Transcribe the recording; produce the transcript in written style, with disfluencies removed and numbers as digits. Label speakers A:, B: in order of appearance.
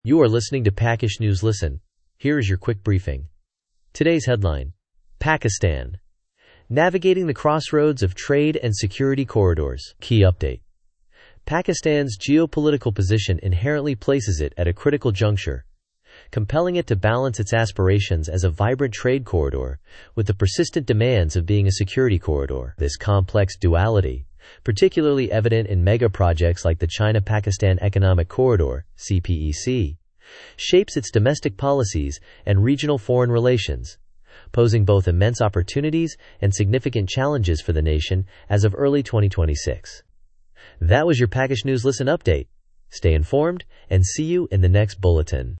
A: You are listening to Pakish News Listen. Here is your quick briefing. Today's headline: Pakistan navigating the crossroads of trade and security corridors. Key update: Pakistan's geopolitical position inherently places it at a critical juncture, compelling it to balance its aspirations as a vibrant trade corridor with the persistent demands of being a security corridor. This complex duality, particularly evident in mega projects like the China-Pakistan Economic Corridor, CPEC, shapes its domestic policies and regional foreign relations, posing both immense opportunities and significant challenges for the nation as of early 2026. That was your Pakish News Listen update. Stay informed and see you in the next bulletin.